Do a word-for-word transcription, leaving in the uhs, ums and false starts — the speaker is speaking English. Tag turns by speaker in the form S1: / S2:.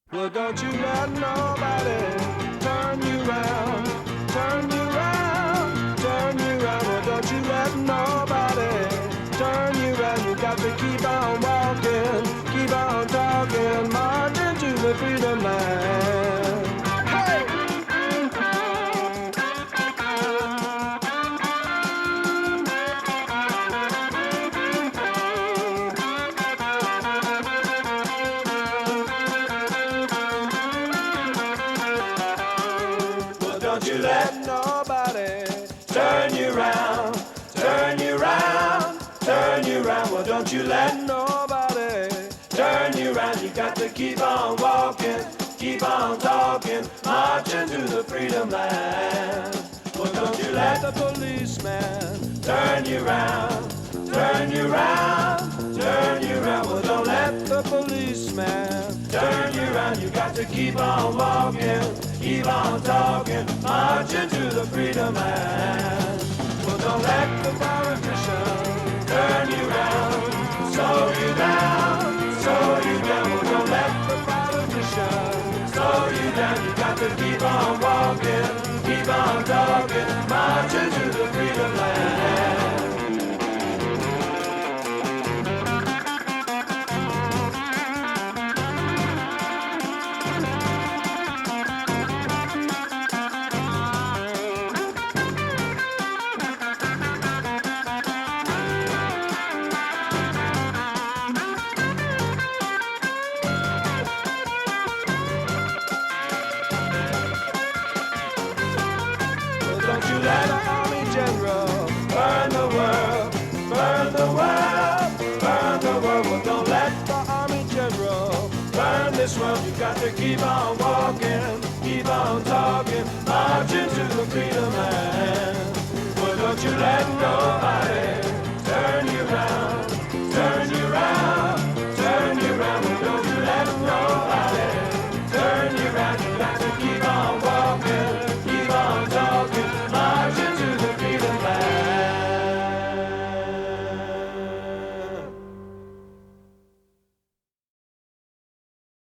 S1: Well, don't you let nobody turn you round, turn you round, turn you round. Well, don't you let nobody turn you round. You got to keep on walking, keep on talking, marching to the freedom line. Hey! Don't you let nobody turn you round, turn you round, turn you round. Well, don't you let nobody turn you round. You got to keep on walking, keep on talking, marching to the freedom line. Well, don't you let the policeman turn you round, turn you round, turn you round. Well, don't let the policeman turn you round. You got to keep on walking, keep on talking, marching to the freedom line. Well, don't let the politician turn you round, slow you down, slow you down. Well, don't let the politician slow you down. You got to keep on walking, keep on talking, marching to the freedom line. Don't you let an army general burn the world, burn the world, burn the world. Well, don't let the army general burn this world. You got to keep on walking, keep on talking, marching to the freedom land. Well, don't you let nobody